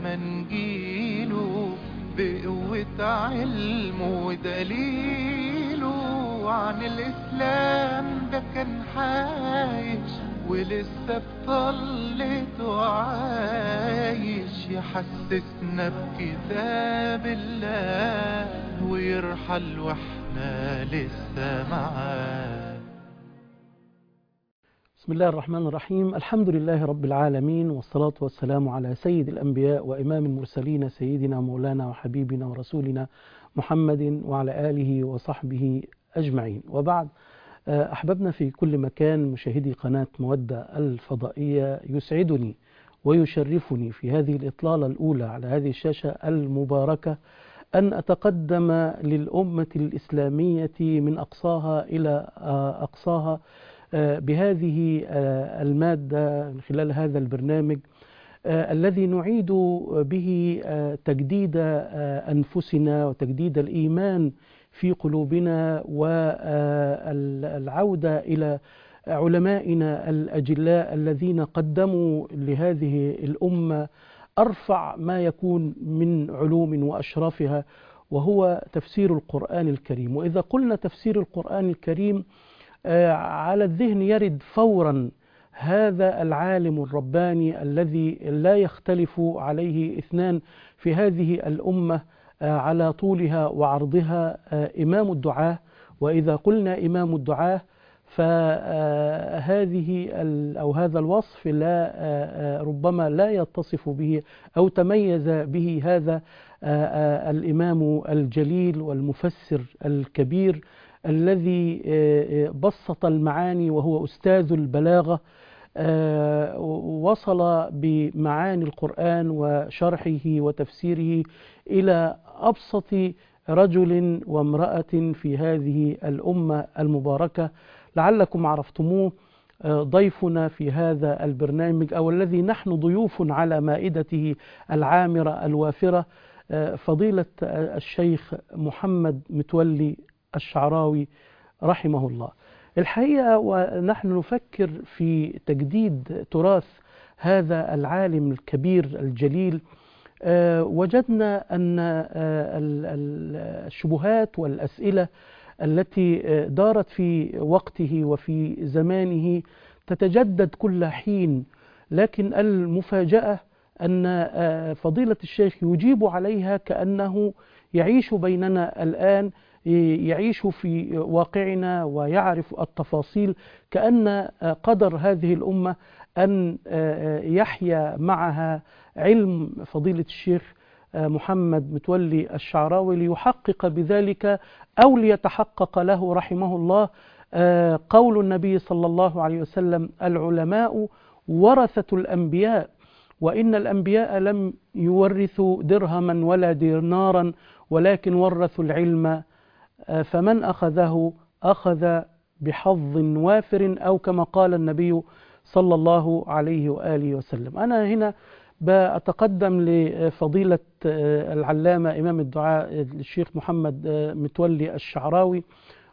دايما نجيله بقوة علمه ودليله عن الإسلام ده كان عايش ولسه بطلته عايش يحسسنا بكتاب الله ويرحل واحنا لسه معاه. بسم الله الرحمن الرحيم. الحمد لله رب العالمين، والصلاة والسلام على سيد الأنبياء وإمام المرسلين سيدنا مولانا وحبيبنا ورسولنا محمد وعلى آله وصحبه أجمعين، وبعد. أحببنا في كل مكان مشاهدي قناة مودة الفضائية، يسعدني ويشرفني في هذه الإطلالة الأولى على هذه الشاشة المباركة أن أتقدم للأمة الإسلامية من أقصاها إلى أقصاها بهذه المادة من خلال هذا البرنامج الذي نعيد به تجديد أنفسنا وتجديد الإيمان في قلوبنا والعودة إلى علمائنا الأجلاء الذين قدموا لهذه الأمة أرفع ما يكون من علوم وأشرافها، وهو تفسير القرآن الكريم. وإذا قلنا تفسير القرآن الكريم على الذهن يرد فورا هذا العالم الرباني الذي لا يختلف عليه اثنان في هذه الأمة على طولها وعرضها، إمام الدعاة. وإذا قلنا إمام الدعاة فهذه أو هذا الوصف ربما لا يتصف به أو تميز به هذا الإمام الجليل والمفسر الكبير الذي بسط المعاني، وهو أستاذ البلاغة. وصل بمعاني القرآن وشرحه وتفسيره إلى أبسط رجل وامرأة في هذه الأمة المباركة. لعلكم عرفتموه، ضيفنا في هذا البرنامج أو الذي نحن ضيوف على مائدته العامرة الوافرة، فضيلة الشيخ محمد متولي الشعراوي رحمه الله. الحقيقة ونحن نفكر في تجديد تراث هذا العالم الكبير الجليل، وجدنا أن الشبهات والأسئلة التي دارت في وقته وفي زمانه تتجدد كل حين، لكن المفاجأة أن فضيلة الشيخ يجيب عليها كأنه يعيش بيننا الآن، يعيش في واقعنا ويعرف التفاصيل، كأن قدر هذه الأمة أن يحيا معها علم فضيلة الشيخ محمد متولي الشعراوي ليحقق بذلك أو ليتحقق له رحمه الله قول النبي صلى الله عليه وسلم: العلماء ورثة الأنبياء، وإن الأنبياء لم يورثوا درهما ولا دينارا ولكن ورثوا العلم، فمن أخذه أخذ بحظ وافر، أو كما قال النبي صلى الله عليه وآله وسلم. أنا هنا بأتقدم لفضيلة العلامة إمام الدعاء الشيخ محمد متولي الشعراوي،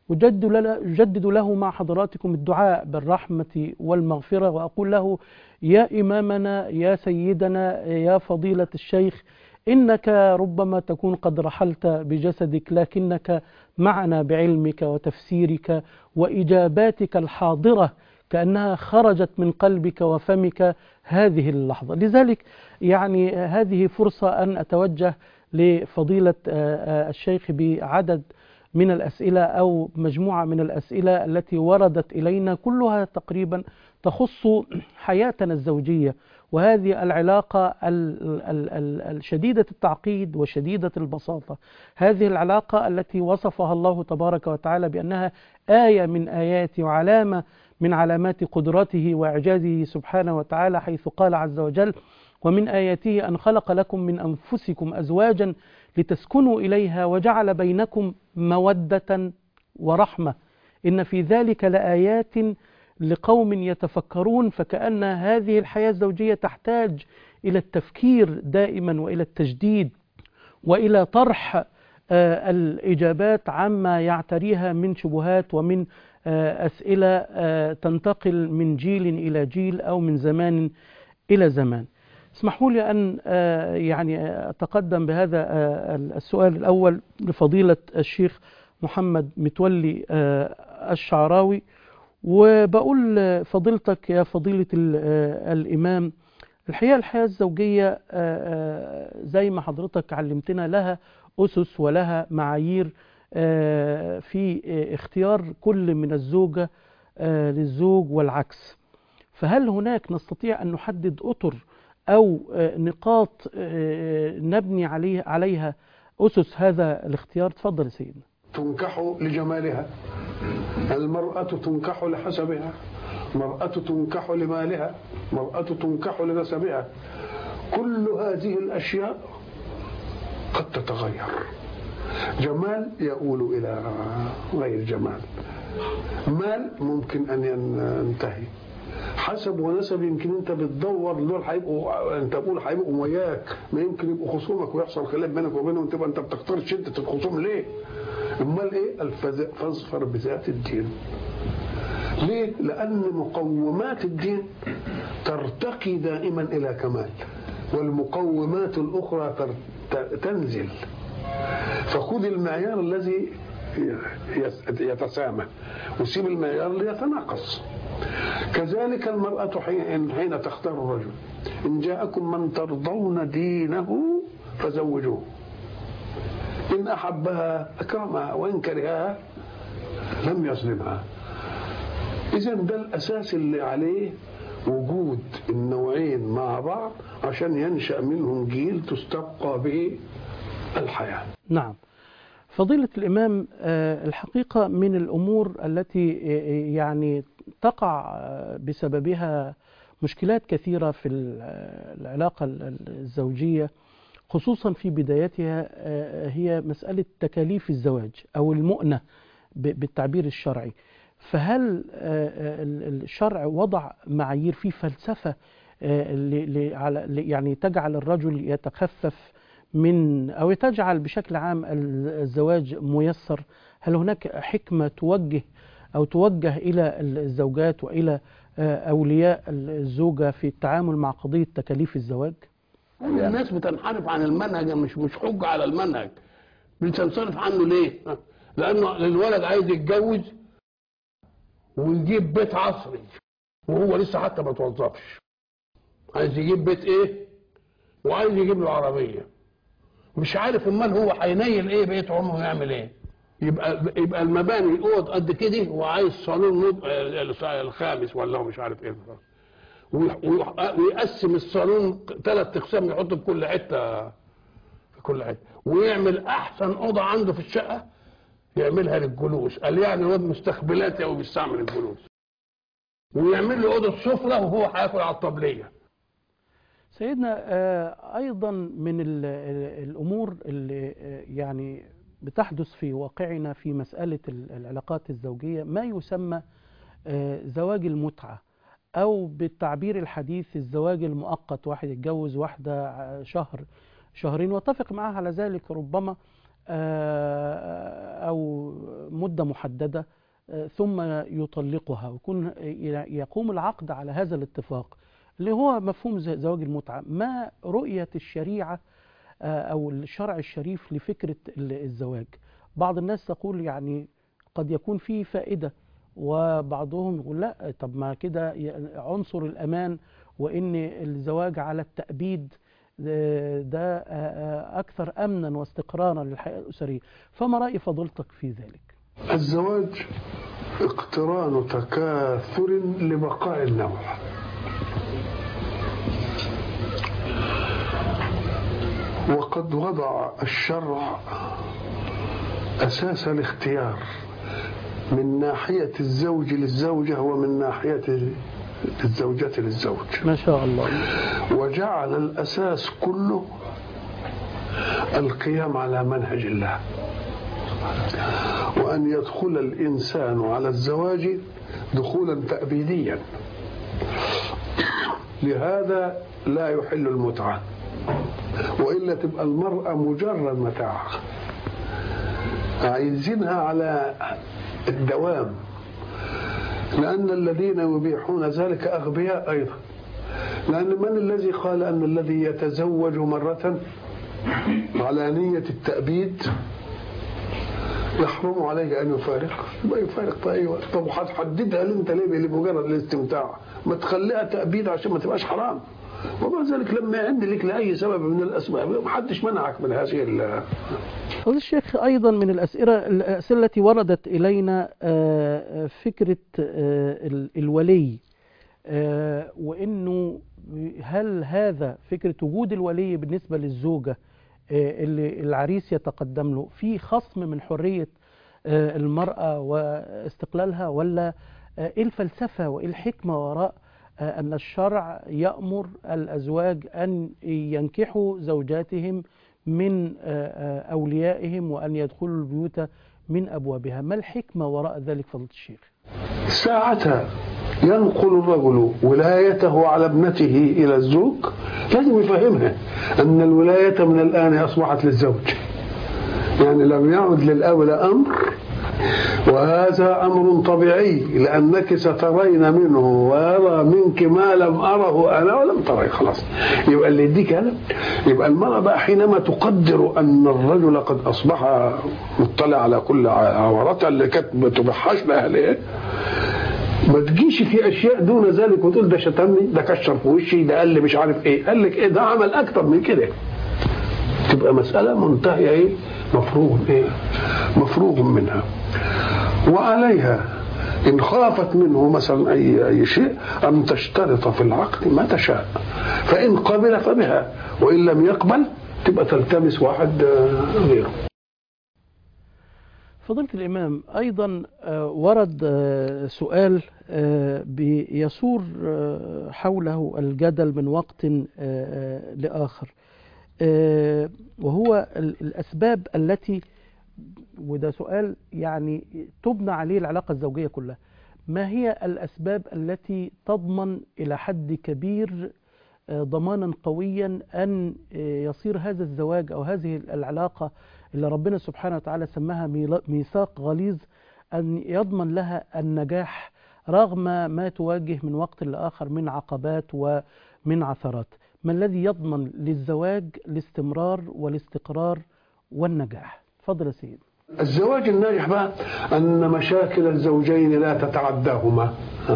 أجدد له مع حضراتكم الدعاء بالرحمة والمغفرة، وأقول له: يا إمامنا، يا سيدنا، يا فضيلة الشيخ، إنك ربما تكون قد رحلت بجسدك، لكنك معنا بعلمك وتفسيرك وإجاباتك الحاضرة كأنها خرجت من قلبك وفمك هذه اللحظة. لذلك يعني هذه فرصة أن أتوجه لفضيلة الشيخ بعدد من الأسئلة أو مجموعة من الأسئلة التي وردت إلينا، كلها تقريبا تخص حياتنا الزوجية، وهذه العلاقة الشديدة التعقيد وشديدة البساطة، هذه العلاقة التي وصفها الله تبارك وتعالى بأنها آية من آياته وعلامة من علامات قدرته وإعجازه سبحانه وتعالى، حيث قال عز وجل: ومن آياته أن خلق لكم من أنفسكم أزواجا لتسكنوا إليها وجعل بينكم مودة ورحمة إن في ذلك لآيات لقوم يتفكرون. فكأن هذه الحياة الزوجية تحتاج إلى التفكير دائما وإلى التجديد وإلى طرح الإجابات عما يعتريها من شبهات ومن أسئلة تنتقل من جيل إلى جيل أو من زمان إلى زمان. اسمحوا لي أن يعني أتقدم بهذا السؤال الأول لفضيلة الشيخ محمد متولي الشعراوي، وبقول فضيلتك يا فضيلة الإمام، الحياة الزوجية زي ما حضرتك علمتنا لها أسس ولها معايير في اختيار كل من الزوجة للزوج والعكس. فهل هناك نستطيع أن نحدد أطر أو نقاط نبني عليها أسس هذا الاختيار؟ تفضل يا سيدنا. تنكح لجمالها، المرأة تنكح لحسبها، مرأة تنكح لمالها، مرأة تنكح لنسبها. كل هذه الأشياء قد تتغير. جمال يؤول إلى غير جمال، مال ممكن أن ينتهي، حسب ونسب يمكن انت بتدور دول هيبقوا، انت بتقول هيبقوا وياك، ما يمكن يبقوا خصومك ويحصل خلاف بينك وبينهم، تبقى انت بتختار شده الخصوم ليه؟ امال ايه؟ فاظفر بذات الدين. ليه؟ لان مقومات الدين ترتقي دائما الى كمال، والمقومات الاخرى تنزل. فخذ المعيار الذي يتسامى وسيب المعيار اللي يتناقص. كذلك المرأة حين تختار الرجل، إن جاءكم من ترضون دينه فزوجوه، إن أحبها أكرمها وإن كرهها لم يظلمها. إذن ده الأساس اللي عليه وجود النوعين مع بعض عشان ينشأ منهم جيل تستبقى به الحياة. نعم فضيلة الإمام، الحقيقة من الأمور التي يعني تقع بسببها مشكلات كثيرة في العلاقة الزوجية خصوصا في بدايتها هي مسألة تكاليف الزواج أو المؤنة بالتعبير الشرعي. فهل الشرع وضع معايير في فلسفة يعني تجعل الرجل يتخفف من أو تجعل بشكل عام الزواج ميسر؟ هل هناك حكمة توجه إلى الزوجات وإلى أولياء الزوجة في التعامل مع قضية تكاليف الزواج؟ الناس بتنحرف عن المنهج، مش حجة على المنهج، بتنصرف عنه ليه؟ لأنه الولد عايز يتجوز ويجيب بيت عصري وهو لسه حتى ما توظفش، عايز يجيب بيت ايه وعايز يجيب له عربية، مش عارف امال هو هينيل ايه بيت عمره يعمل ايه. يبقى المباني اوض قد كده وعايز صالون الخامس ولا هو مش عارف ايه، ويقسم الصالون 3 اقسام يحطه في كل حته ويعمل احسن اوضه عنده في الشقه يعملها للجلوس، قال يعني الواد مستقبلاتي او بيستعمل الجلوس، ويعمل له اوضه سفره وهو هياكل على الطبليه. سيدنا أيضا من الأمور اللي يعني بتحدث في واقعنا في مسألة العلاقات الزوجية ما يسمى زواج المتعة، أو بالتعبير الحديث الزواج المؤقت، واحد يتجوز واحدة شهر شهرين واتفق معها على ذلك ربما أو مدة محددة ثم يطلقها ويكون يقوم العقد على هذا الاتفاق اللي هو مفهوم زواج المتعة. ما رؤية الشريعة أو الشرع الشريف لفكرة الزواج؟ بعض الناس تقول يعني قد يكون فيه فائدة، وبعضهم يقول لا، طب ما كده عنصر الأمان وإن الزواج على التأبيد ده أكثر أمنا واستقرارا للحياة الأسرية. فما رأي فضيلتك في ذلك؟ الزواج اقتران تكاثر لبقاء النوع، وقد وضع الشرع أساس الاختيار من ناحية الزوج للزوجة ومن ناحية الزوجة للزوج، ما شاء الله، وجعل الأساس كله القيام على منهج الله، وأن يدخل الإنسان على الزواج دخولا تأبيديا. لهذا لا يحل المتعة، وإلا تبقى المرأة مجرد متاع، عايزينها على الدوام، لأن الذين يبيحون ذلك أغبياء أيضا، لأن من الذي قال أن الذي يتزوج مرة على نية التأبيد يحرم عليه أن يفارق؟ ما يفارق في أي وقت. طب هتحددها أنت ليه؟ لمجرد الاستمتاع؟ ما تخليها تأبيد عشان ما تبقاش حرام. ومع ذلك لما يعد لك لأي سبب من الأسباب ما حدش منعك من هذه فضيلة الشيخ، أيضا من الأسئلة التي وردت إلينا فكرة الولي، وإنه هل هذا فكرة وجود الولي بالنسبة للزوجة اللي العريس يتقدم له في خصم من حرية المرأة واستقلالها، ولا إيه الفلسفة وإيه الحكمة وراء أن الشرع يأمر الأزواج أن ينكحوا زوجاتهم من أوليائهم وأن يدخلوا البيوت من أبوابها؟ ما الحكمة وراء ذلك فضيلة الشيخ؟ ساعتها ينقل الرجل ولايته على ابنته إلى الزوج لازم يفهمها أن الولاية من الآن أصبحت للزوج، يعني لم يعد للأب أمر، وهذا أمر طبيعي لأنك سترين منه ويرى منك ما لم أره أنا ولم تري. خلاص يبقى اللي يديك هذا. يبقى المرأة بقى حينما تقدر أن الرجل قد أصبح مطلع على كل عوراتها اللي كانت بتبحش لأهلها، ما تجيش في أشياء دون ذلك وتقول ده شتمني، ده كشر في وشي، ده قال لي مش عارف إيه، قال لك إيه، ده عمل أكتر من كده. تبقى مسألة منتهية إيه؟ مفروغ منها. وعليها إن خافت منه مثلا أي شيء أن تشترط في العقد ما تشاء، فإن قبل فبها، وإن لم يقبل تبقى تلتمس واحد غيره. فضيلة الإمام، أيضا ورد سؤال بيصور حوله الجدل من وقت لآخر، وهو الأسباب التي، وده سؤال يعني تبنى عليه العلاقة الزوجية كلها، ما هي الأسباب التي تضمن إلى حد كبير ضمانا قويا أن يصير هذا الزواج أو هذه العلاقة اللي ربنا سبحانه وتعالى سماها ميثاق غليظ أن يضمن لها النجاح رغم ما تواجه من وقت لآخر من عقبات ومن عثرات؟ ما الذي يضمن للزواج الاستمرار والاستقرار والنجاح؟ تفضل يا سيدي. الزواج الناجح بقى أن مشاكل الزوجين لا تتعداهما،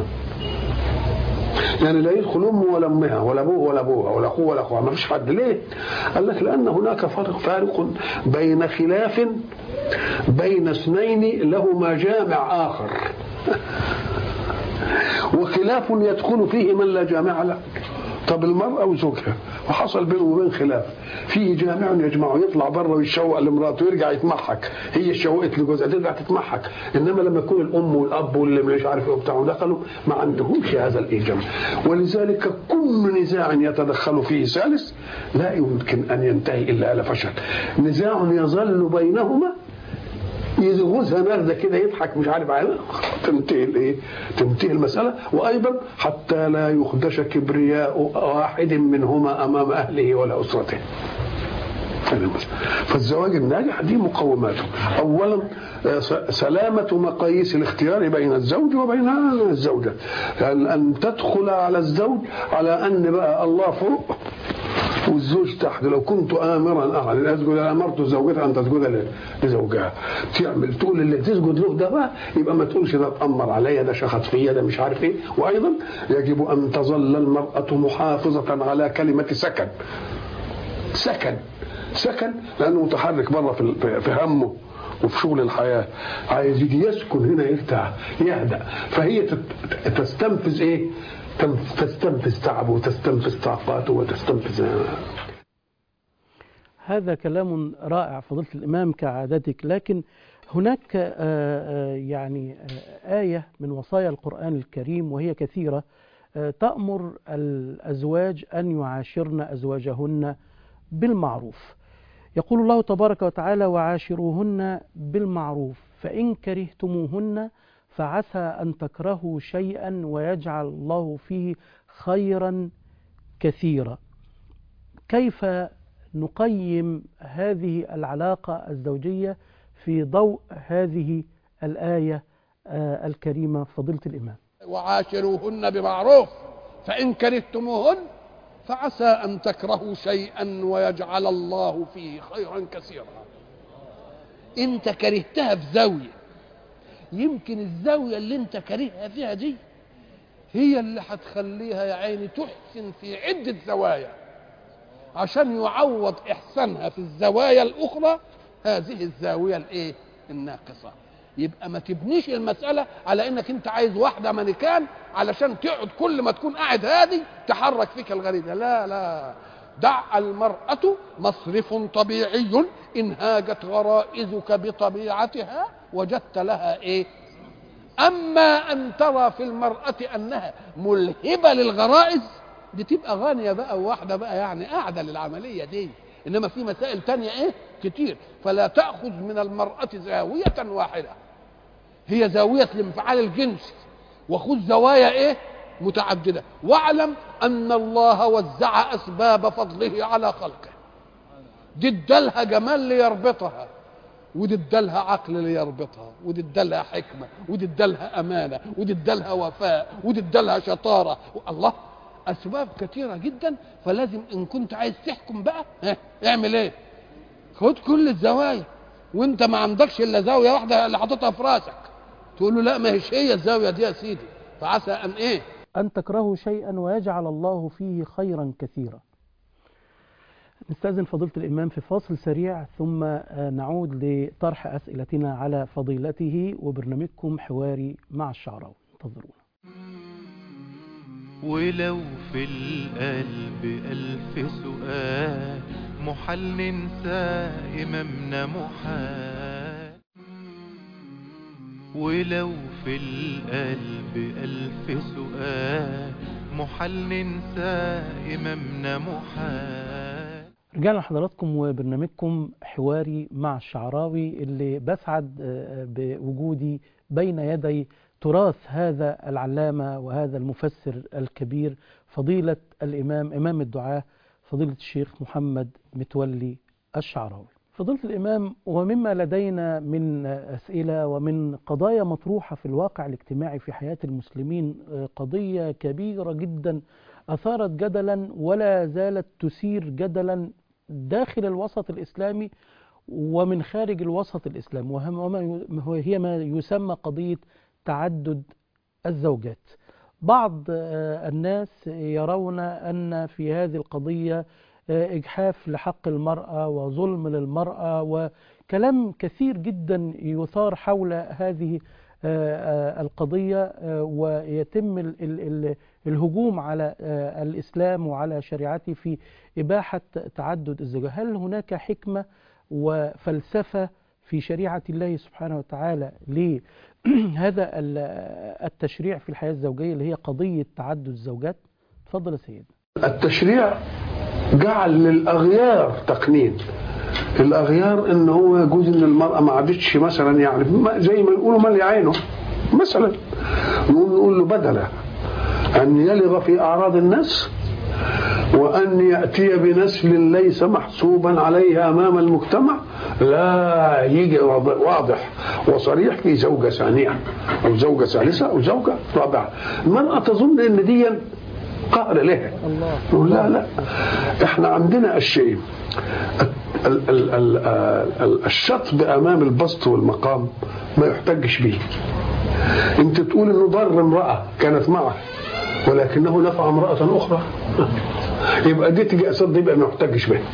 يعني لا يدخل أمه ولا أمها ولا أبوه ولا أبوها ولا أخوه ولا أخوها، ما فيش حد. ليه؟ قال لك لأن هناك فارق بين خلاف بين اثنين لهما جامع آخر وخلاف يدخل فيه من لا جامع له. طب المرأة وزوجها وحصل بينهم وبين خلاف، فيه جامع يجمعه، يطلع بره ويشوق لمراته ويرجع يتمحك، هي شوقت لجوزها ترجع تتمحك. انما لما يكون الام والاب واللي مش عارف ايه وبتاع دخلوا ما عندهمش هذا الايجاب، ولذلك كل نزاع يتدخل فيه ثالث لا يمكن ان ينتهي الا على فشل. نزاع يظل بينهما يزغزها نرده كده يضحك مش عارف عليها، تنتهي الايه؟ تنتهي المساله. وايضا حتى لا يخدش كبرياء واحد منهما امام اهله ولا اسرته. فالزواج الناجح دي مقوماته: اولا سلامه مقاييس الاختيار بين الزوج وبين الزوجه، ان تدخل على الزوج على ان بقى الله فوق والزوج تحت. لو كنت امرا احد اسجد لامرت زوجتها ان تسجد لزوجها، تعمل تقول اللي تسجد له ده بقى يبقى ما تقولش ده اتامر عليا، ده شخط فيا، ده مش عارف ايه. وايضا يجب ان تظل المراه محافظه على كلمه سكن لانه متحرك بره في همه وفي شغل الحياه، عايز يجي يسكن هنا يرتاح يهدأ، فهي تستنفذ ايه؟ تستنفذ تعبه وتستنفذ طاقاته وتستنفذ. هذا كلام رائع فضيلة الإمام كعادتك، لكن هناك يعني آية من وصايا القرآن الكريم وهي كثيرة تأمر الأزواج أن يعاشرن أزواجهن بالمعروف. يقول الله تبارك وتعالى: وعاشروهن بالمعروف فإن كرهتموهن فعسى أن تكرهوا شيئا ويجعل الله فيه خيرا كثيرا. كيف نقيم هذه العلاقة الزوجية في ضوء هذه الآية الكريمة فضيلة الإمام؟ وعاشروهن بمعروف فإن كرهتموهن فعسى أن تكرهوا شيئا ويجعل الله فيه خيرا كثيرا. انت كرهتها في زاوية، يمكن الزاوية اللي انت كرهها فيها دي هي اللي هتخليها يا عيني تحسن في عدة زوايا عشان يعوض إحسانها في الزوايا الأخرى هذه الزاوية الإيه؟ الناقصة. يبقى ما تبنيش المسألة على إنك أنت عايز واحدة مانيكان علشان تقعد كل ما تكون قاعد هادي تحرك فيك الغريزة. لا لا، دع المرأة مصرف طبيعي، إن هاجت غرائزك بطبيعتها وجدت لها إيه؟ أما أن ترى في المرأة أنها ملهبة للغرائز دي تبقى غانية بقى وواحدة بقى يعني قاعدة للعملية دي. إنما في مسائل تانية إيه؟ كتير. فلا تأخذ من المرأة زاوية واحدة هي زاوية الانفعال الجنسي، وخذ زوايا إيه؟ متعددة. واعلم أن الله وزع أسباب فضله على خلقه، دي ادالها جمال ليربطها، ودي ادالها عقل ليربطها، ودي ادالها حكمة، ودي ادالها أمانة، ودي ادالها وفاء، ودي ادالها شطارة. الله، أسباب كثيرة جدا. فلازم إن كنت عايز تحكم بقى اعمل إيه؟ خد كل الزوايا، وأنت ما عندكش إلا زاوية واحدة اللي حاططها في راسك، تقول له لا ما هيش هي الزاوية دي يا سيدي. فعسى أن إيه؟ أن تكرهوا شيئا ويجعل الله فيه خيرا كثيرا. نستأذن فضيلة الإمام في فاصل سريع ثم نعود لطرح أسئلتنا على فضيلته وبرنامجكم حواري مع الشعراوي. انتظرونا. ولو في القلب ألف سؤال محال ننسى إمامنا محال. ولو في القلب ألف سؤال محال ننسى إمامنا محال. رجعنا لحضراتكم وبرنامجكم حواري مع الشعراوي اللي بسعد بوجودي بين يدي تراث هذا العلامة وهذا المفسر الكبير فضيلة الإمام إمام الدعاة فضيلة الشيخ محمد متولي الشعراوي. فضيلة الإمام، ومما لدينا من أسئلة ومن قضايا مطروحة في الواقع الاجتماعي في حياة المسلمين قضية كبيرة جدا أثارت جدلا ولا زالت تثير جدلا داخل الوسط الإسلامي ومن خارج الوسط الإسلامي، وهي ما يسمى قضية تعدد الزوجات. بعض الناس يرون أن في هذه القضية إجحاف لحق المرأة وظلم للمرأة وكلام كثير جدا يثار حول هذه القضية، ويتم الهجوم على الإسلام وعلى شريعته في إباحة تعدد الزوجات. هل هناك حكمة وفلسفة في شريعة الله سبحانه وتعالى لهذا التشريع في الحياة الزوجية اللي هي قضية تعدد الزوجات؟ تفضل يا سيدنا. التشريع جعل للأغيار تقنين. الأغيار إن هو يجوز إن المرأة ما عادتش مثلا يعني زي ما يقولوا مالي عينه مثلا، نقول له بدل أن يلغ في أعراض الناس وأن يأتي بنسل ليس محسوبا عليها أمام المجتمع، لا يجي واضح وصريح في زوجة ثانية أو زوجة ثالثة أو زوجة رابعة. المرأة تظن إن دي قهر لها. نقول لا، احنا عندنا الشيء الشطب أمام البسط والمقام ما يحتجش به. انت تقول انه ضر امرأة كانت معه ولكنه نفع امرأة أخرى، يبقى دي تجي أسد، يبقى ما يحتجش به.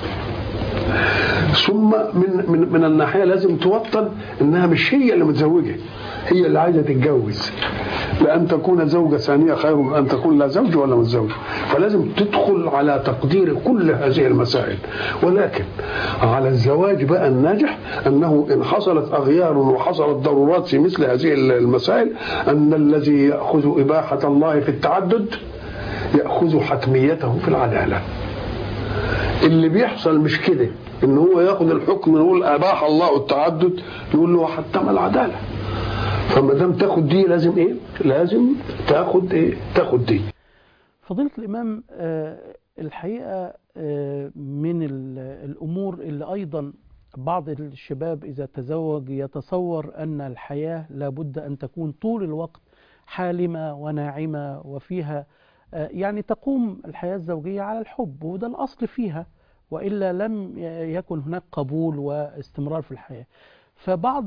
ثم من الناحية لازم توطن انها مش هي اللي متزوجة، هي اللي عايزة تتجوز، لأن تكون زوجة ثانية خير من أن تكون لا زوج ولا متزوج. فلازم تدخل على تقدير كل هذه المسائل. ولكن على الزواج بقى الناجح أنه إن حصلت أغيار وحصلت ضرورات في مثل هذه المسائل أن الذي يأخذ إباحة الله في التعدد يأخذ حتميته في العدالة. اللي بيحصل مش كده، إن هو يأخذ الحكم يقول أباح الله التعدد، يقول له حتم العدالة. فما دام تاخد دي لازم ايه؟ لازم تاخد ايه؟ تاخد دي. فضيلة الإمام، الحقيقة من الأمور اللي أيضا بعض الشباب إذا تزوج يتصور أن الحياة لابد أن تكون طول الوقت حالمة وناعمة وفيها يعني تقوم الحياة الزوجية على الحب، وده الأصل فيها، وإلا لم يكن هناك قبول واستمرار في الحياة. فبعض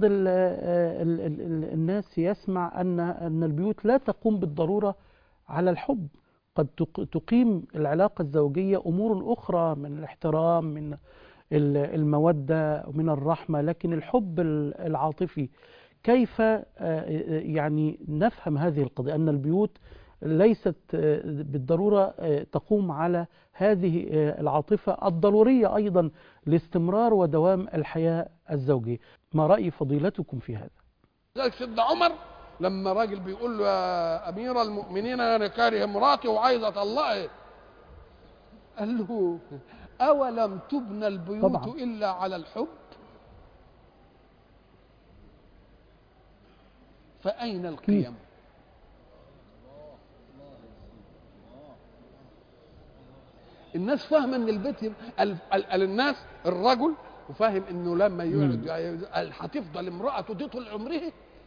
الناس يسمع أن البيوت لا تقوم بالضرورة على الحب، قد تقيم العلاقة الزوجية أمور أخرى من الاحترام، من المودة، من الرحمة، لكن الحب العاطفي كيف يعني نفهم هذه القضية، أن البيوت ليست بالضرورة تقوم على هذه العاطفة الضرورية أيضا لاستمرار ودوام الحياة الزوجية. ما رأي فضيلتكم في هذا؟ ذلك سيدنا عمر لما راجل بيقول له يا أمير المؤمنين أنا كاره مراتي وعايز أطلقها، قال له أولم تبنى البيوت طبعا. إلا على الحب؟ فأين القيم؟ الناس فاهمه ان البيت الناس الرجل وفاهم انه لما يقعد هتفضل امراته دي طول عمره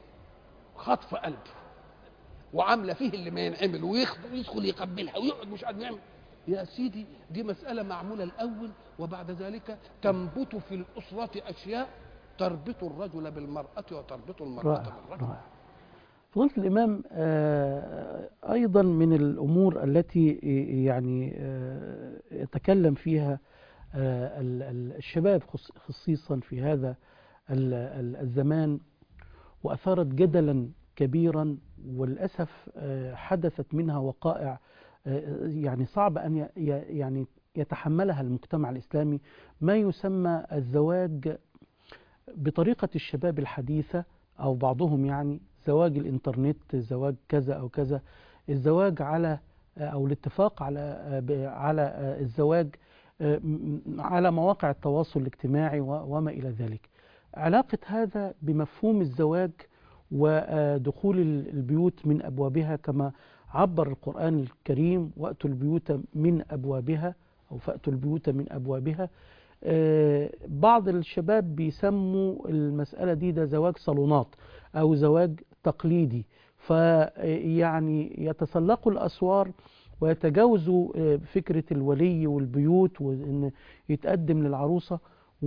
خطف قلبه وعامله فيه اللي ما ينعمل، ويدخل يقبلها ويقعد مش قادر يعمل. يا سيدي دي مساله معموله الاول، وبعد ذلك تنبت في الاسره اشياء تربط الرجل بالمراه وتربط المراه بالرجل. فضيلة الإمام، أيضا من الأمور التي يعني يتكلم فيها الشباب خصيصا في هذا الزمان، وأثارت جدلا كبيرا، وللأسف حدثت منها وقائع يعني صعب أن يعني يتحملها المجتمع الإسلامي، ما يسمى الزواج بطريقة الشباب الحديثة، أو بعضهم يعني زواج الإنترنت، زواج كذا أو كذا، الزواج على أو الاتفاق على الزواج على مواقع التواصل الاجتماعي وما إلى ذلك. علاقة هذا بمفهوم الزواج ودخول البيوت من أبوابها، كما عبر القرآن الكريم وأتوا البيوت من أبوابها، أو فأتوا البيوت من أبوابها. بعض الشباب بيسموا المسألة دي ده زواج صالونات أو زواج تقليدي، فيعني يتسلقوا الأسوار ويتجاوزوا فكرة الولي والبيوت، وأن يتقدم للعروسة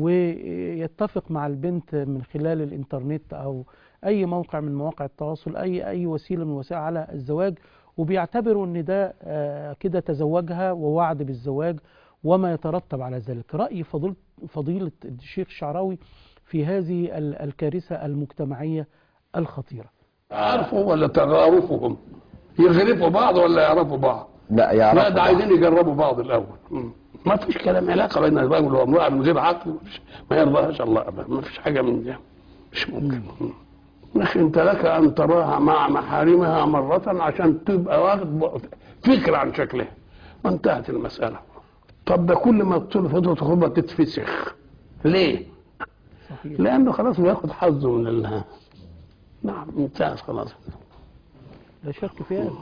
ويتفق مع البنت من خلال الإنترنت أو أي موقع من مواقع التواصل، أي وسيلة من وسائل على الزواج، وبيعتبروا أن ده كده تزوجها ووعد بالزواج وما يترتب على ذلك. رأي فضيلة الشيخ الشعراوي في هذه الكارثة المجتمعية الخطيرة. عارفوا ولا تعرفهم؟ يغرفوا بعض ولا يعرفوا بعض؟ لا يعرفوا. لا، ده عايزين يجربوا بعض الأول. ما فيش كلام علاقة بين الرجل وامرأة من غير عقل، ما يرضاهاش الله أبدا، ما فيش حاجة من دي، مش ممكن. لكن انت لك ان تراها مع محارمها مرة عشان تبقى واخد فكرة عن شكلها، وانتهت المسألة. طب ده كل ما فترة خطبة تتفسخ ليه؟ صحيح. لأنه خلاص بياخد حظه من الله. نعم انتهت خلاص، لا شك في هذا.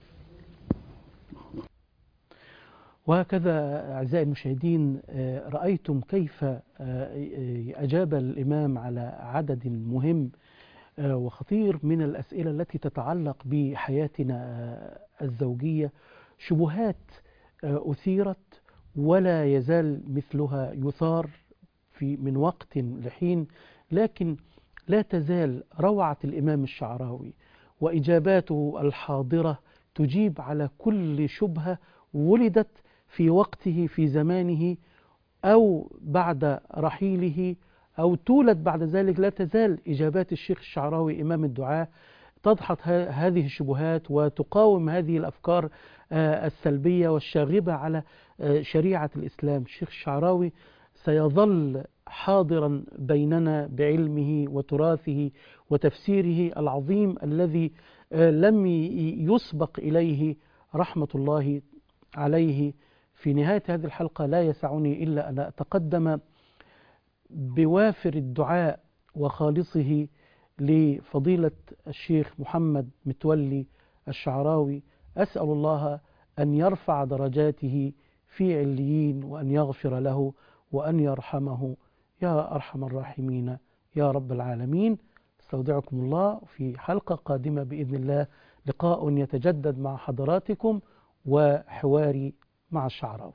وهكذا أعزائي المشاهدين، رأيتم كيف أجاب الإمام على عدد مهم وخطير من الأسئلة التي تتعلق بحياتنا الزوجية، شبهات أثيرت ولا يزال مثلها يثار من وقت لحين، لكن لا تزال روعة الإمام الشعراوي وإجاباته الحاضرة تجيب على كل شبهة ولدت في وقته في زمانه أو بعد رحيله أو تولد بعد ذلك. لا تزال إجابات الشيخ الشعراوي إمام الدعاة تدحض هذه الشبهات وتقاوم هذه الأفكار السلبية والشاغبة على شريعة الإسلام. الشيخ الشعراوي سيظل حاضرا بيننا بعلمه وتراثه وتفسيره العظيم الذي لم يسبق إليه رحمة الله عليه. في نهاية هذه الحلقة لا يسعني إلا أن أتقدم بوافر الدعاء وخالصه لفضيلة الشيخ محمد متولي الشعراوي. أسأل الله أن يرفع درجاته في عليين، وأن يغفر له وأن يرحمه يا أرحم الراحمين يا رب العالمين. استودعكم الله، في حلقة قادمة بإذن الله لقاء يتجدد مع حضراتكم، وحواري مع الشعراوي.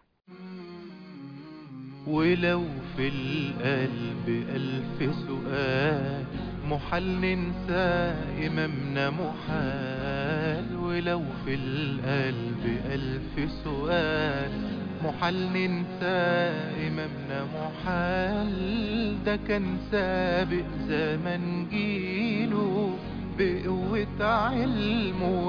ولو في القلب ألف سؤال محال ننسى إمامنا محال. ولو في القلب ألف سؤال محال ننسى إمامنا محال. ده كان سابق زمن جيله بقوة علمه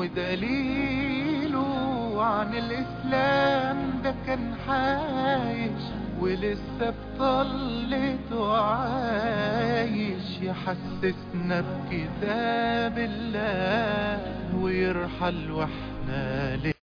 ودليله عن الإسلام. ده كان عايش ولسه بطلته عايش يحسسنا بكتاب الله ويرحل واحنا